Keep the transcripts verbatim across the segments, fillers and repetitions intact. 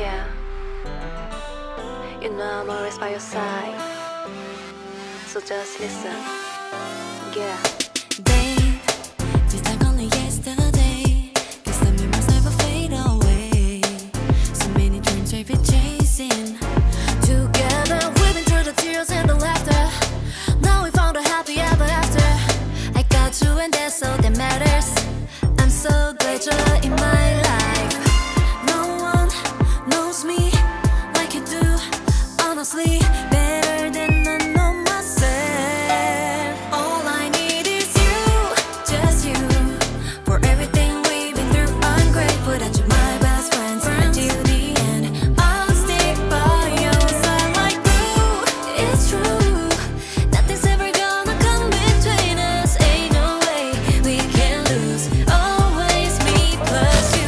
Yeah, you know I'm always by your side, so just listen. Yeah. Babe, feels like only yesterday. Guess the memories never fade away. So many dreams we've been chasing. Together we've been through the tears and the laughter. Now we found a happy ever after. I got you and that's all that matters. I'm so glad you're in my life. No one knows me like you do. Honestly, better than I know myself. All I need is you, just you. For everything we've been through, I'm grateful that you're my best friend. Until the end, I'll stick by your side like glue. It's true, nothing's ever gonna come between us. Ain't no way we can lose. Always me plus you.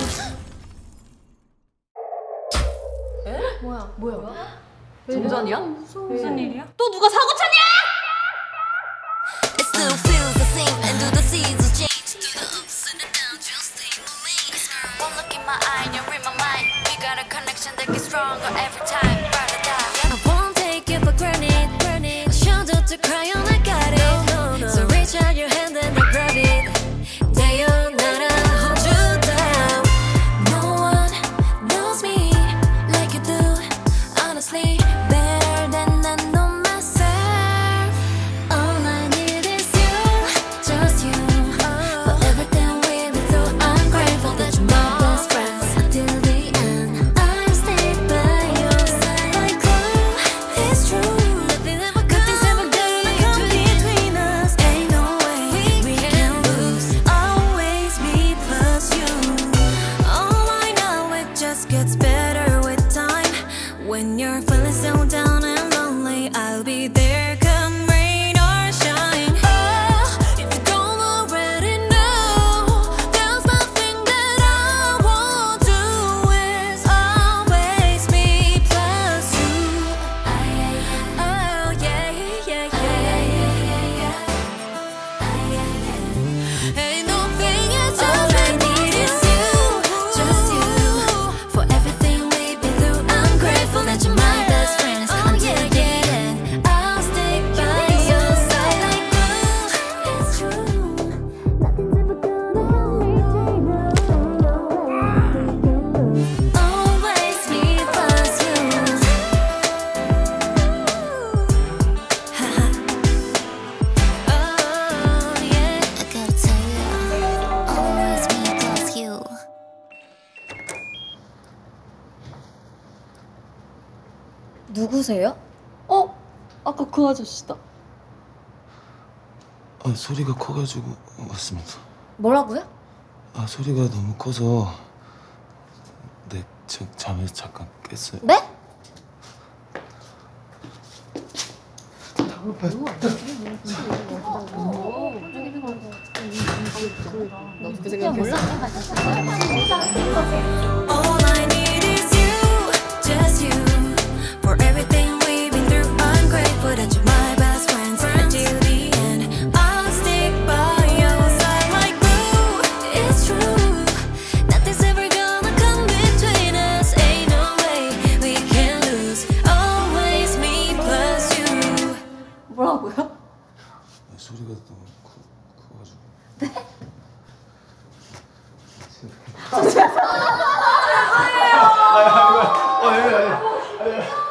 뭐야? 뭐야? 정전이야? 무슨 일이야? 또 누가 사고 쳤냐? It still feels the same, and do the seasons change? Through the ups and the downs, you'll stay with me. One look in my eye, and you're in my mind. We got a connection that gets stronger every time. Ride or die. I won't take it for granted. granted. Shoulder to cry on, I got it. No, no, no. So reach out your hand and I grab it. Day or night, I hold you down. No one knows me like you do. Honestly, better than I know myself. All I need is you, just you. For everything we've been through, I'm grateful that you're my best friend. Until the end, I'll stay by your side like glue. It's true, nothing's ever gonna come between us. Ain't no way we can lose. Always me plus you. All I know, it just gets better with time. When you're feeling so down and lonely, I'll be there come rain or shine. Oh, if you don't already know, there's nothing that I won't do. It's always me plus you. Oh yeah, yeah, yeah. Ain't no thing else. All I need is you, just you. For everything we've been through, I'm grateful that you're my best friend. Until the end, I'll stick by your side like glue. It's true, nothing's ever gonna come between us. Always me plus you. Oh yeah, I gotta tell you, always me plus you. 누구세요? 어? 아까 그 아저씨다. 아, 소리가 커가지고 왔습니다. 뭐라고요? 아, 소리가 너무 커서 네, 저 잠에서 잠깐 깼어요. 네? 그냥 몰라. All I need is you, just you. For everything we've been through, I'm grateful that you're my best friend. Until the end, I'll stick by your side like glue. It's true, nothing's ever gonna come between us. Ain't no way we can lose. Always me plus you. 뭐라고요? 아, 소리가 너무 커, 커가지고. 네? 죄송해요. 아, 아니, 아니, 아니, 아니.